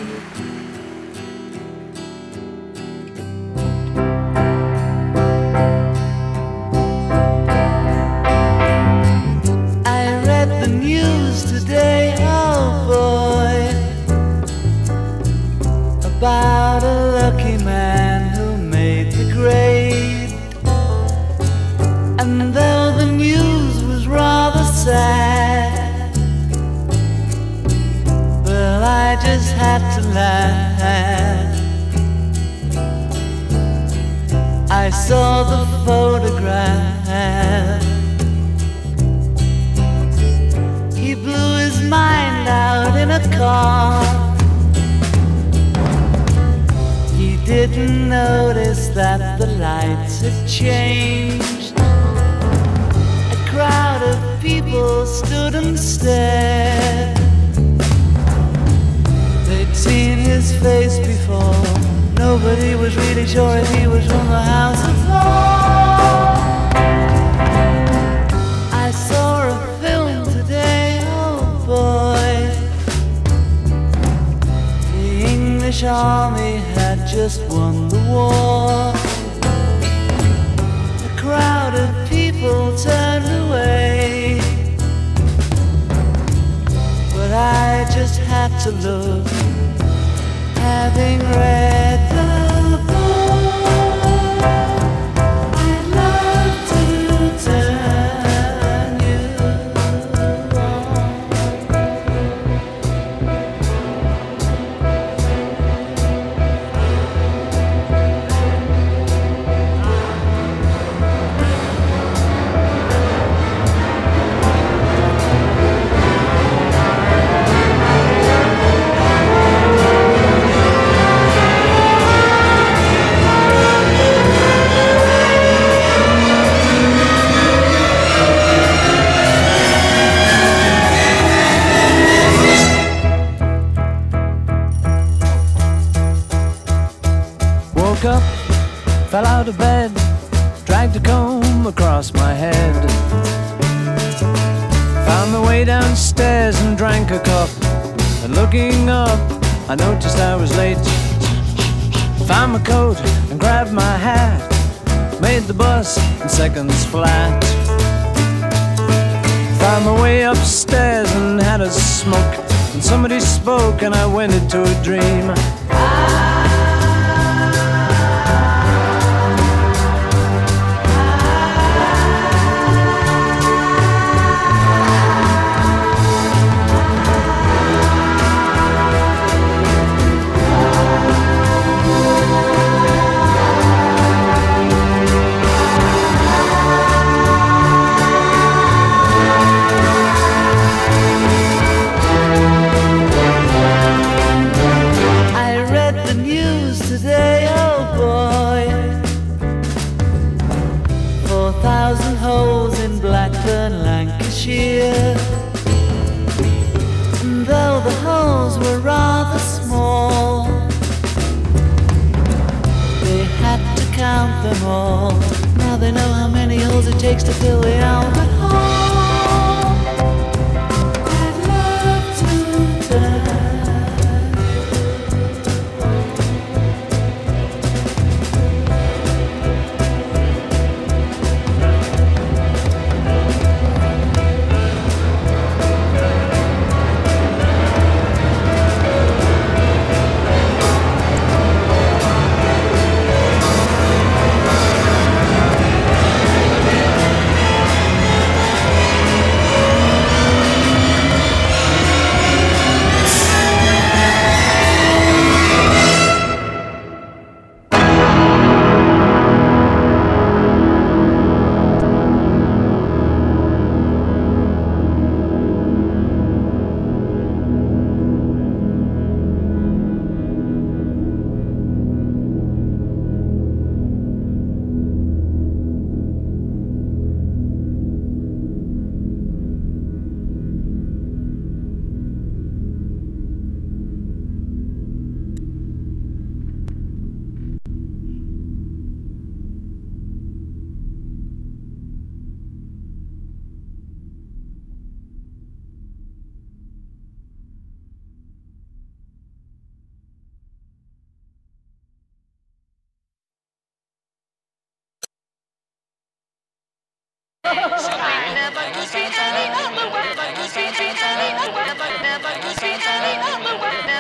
About a lucky man who made the grade. And though the news was rather sad, well, I just had to laugh. I saw the photograph. He blew his mind out in a car. Didn't notice that the lights had changed. A crowd of people stood and stared. They'd seen his face before. Nobody was really sure if he was from the House of Lords. I saw a film today, oh boy. The English army had just won the war. A crowd of people turned away, but I just had to look, having read the book. I'd love to turn you up, fell out of bed, dragged a comb across my head. Found my way downstairs and drank a cup. And looking up, I noticed I was late. Found my coat and grabbed my hat. Made the bus in seconds flat. Found my way upstairs and had a smoke. And somebody spoke and I went into a dream. Today, oh boy, 4,000 holes in Blackburn, Lancashire. And though the holes were rather small, they had to count them all. Now they know how many holes it takes to fill the Albert Hall. I'd love to turn. could be any other way. Never could be any other way. Never could be any other way.